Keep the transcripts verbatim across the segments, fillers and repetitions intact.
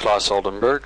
Klaus Oldenburg.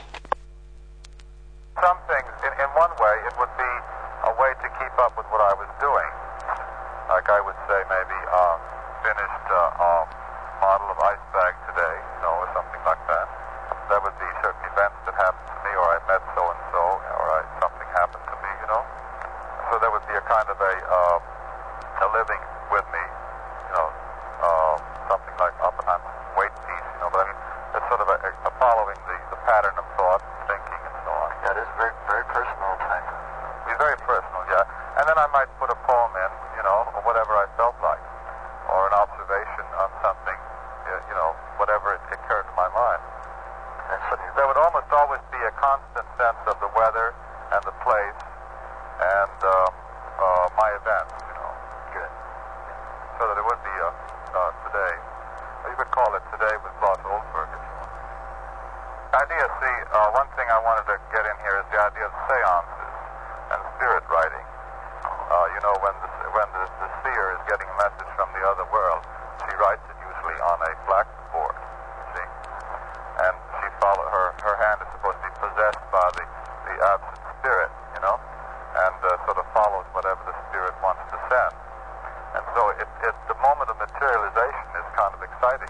Some things, in, in one way, it would be a way to keep up with what I was doing. Like I would say maybe uh, finished uh, uh, model of ice bag today, you know, or something like that. That would be certain events that happened to me, or I met so-and-so, or I, something happened to me, you know. So there would be a kind of a, uh, a living with me, you know, uh, something like Oppenheimer's weight piece, you know, but I mean, it's sort of a, a following the, the pattern of thought, thinking, and so on. That is very, very personal thing. It's very personal, yeah. And then I might put a poem in, you know, or whatever I felt like, or an observation on something, you know, whatever it occurred to my mind. That's what you There would almost always be a constant sense of the weather and the place and uh, uh, my events, you know. Good. So that it would be a, uh, today. You could call it Today with Klaus Oldenburg if you want. Idea, see, uh, one thing I wanted to get in here is the idea of seances and spirit writing. Uh, you know, when the, when the, the seer is getting a message from the other world, she writes it usually on a blackboard, see? And she follow her, her hand is supposed to be possessed by the, the absent spirit, you know, and uh, sort of follows whatever the spirit wants to send. And so it, it, the moment of materialization is kind of exciting.